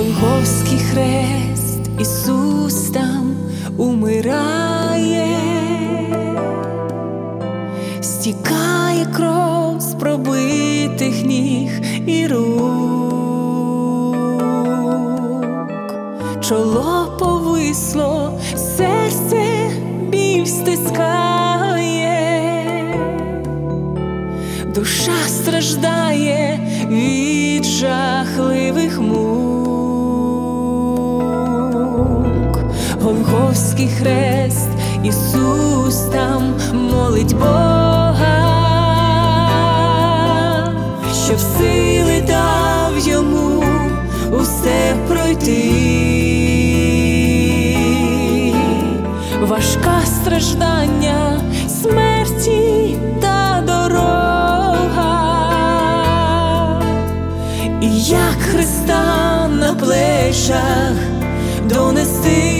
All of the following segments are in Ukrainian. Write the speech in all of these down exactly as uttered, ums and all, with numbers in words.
Голгофський хрест, Ісус там умирає, стікає кров з пробитих ніг і рук, чоло повисло, серце біль стискає, душа страждає від жахливих мук. Голгофський хрест, Ісус там молить Бога, щоб сили дав йому усе пройти. Важка страждання, смерті та дорога, і як Христа на плечах донести.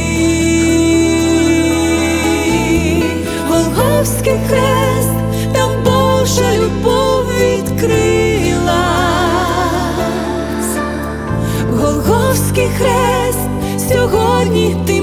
Голгофський хрест, там Божа любов відкрилась. Голгофський хрест, сьогодні ти